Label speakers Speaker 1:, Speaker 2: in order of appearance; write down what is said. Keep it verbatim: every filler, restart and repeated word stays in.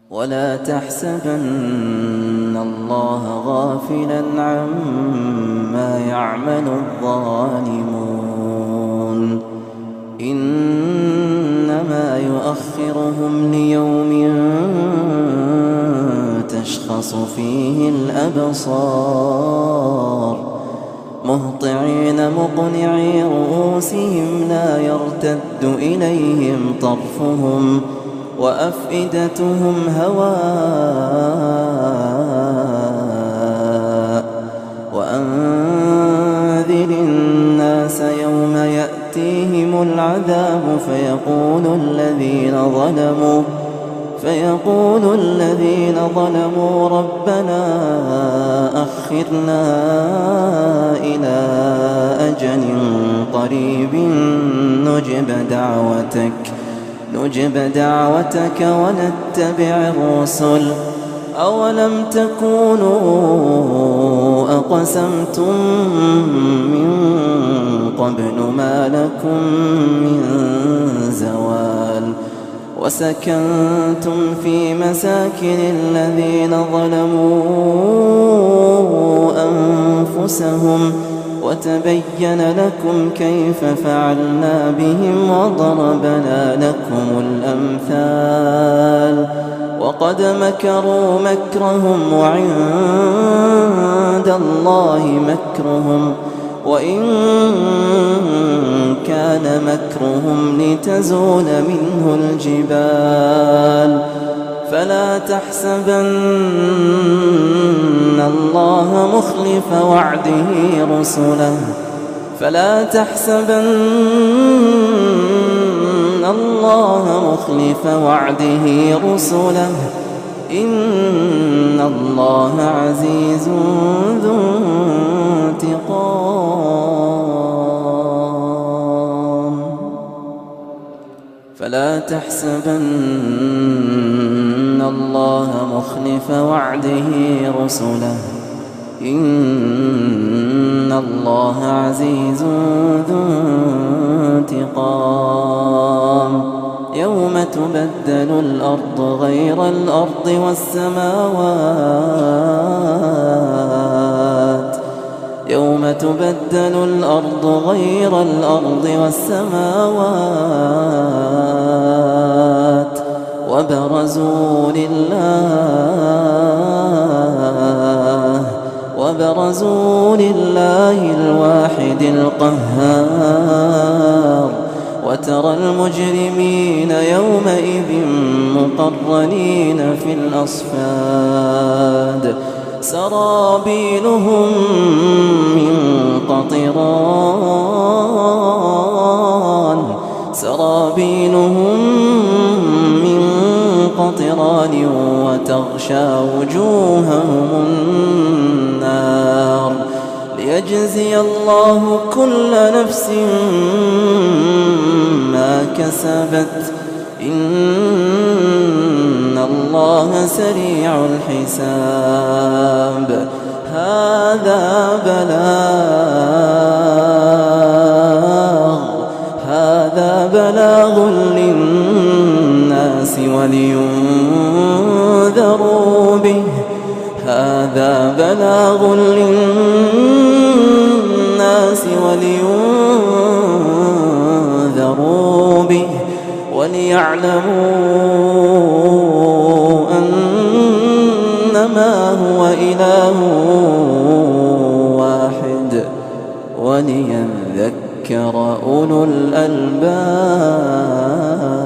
Speaker 1: ولا تحسبن الله غافلا عما يعمل الظالمون إنما يؤخرهم ليوم تشخص فيه الأبصار مهطعين مقنعي رؤوسهم لا يرتد إليهم طرفهم وأفئدتهم هواء وأنذر الناس يوم يأتيهم العذاب فيقول الذين ظلموا فيقول الذين ظلموا ربنا أخرنا إلى أجل قريب نجب دعوتك نجب دعوتك ونتبع الرسل أولم تكونوا أقسمتم من قبل ما لكم من زوال وسكنتم في مساكن الذين ظلموا أنفسهم وتبين لكم كيف فعلنا بهم وضربنا لكم الأمثال وقد مكروا مكرهم وعند الله مكرهم وإن كان مكرهم لتزول منه الجبال فلا تحسبن الله مخلف وعده رسله فلا تحسبن الله مخلف وعده رسله إن الله عزيز ذو انتقام فلا تحسبن الله مخلف وعده رسله إن الله عزيز ذو انتقام يوم تبدل الأرض غير الأرض والسماوات يوم تبدل الأرض غير الأرض والسماوات وبرزوا لله وبرزوا لله الواحد القهار وترى المجرمين يومئذ مقرنين في الأصفاد سرابيلهم من قطران سرابيلهم من قطران وتغشى وجوههم النار ليجزي الله كل نفس ما كسبت إن الله سريع الحساب هذا بلاغ هذا بلاغ للناس ولينذروا به هذا بلاغ للناس ولينذروا به وليعلموا أنما هو إله واحد وليذكر أولو الألباب.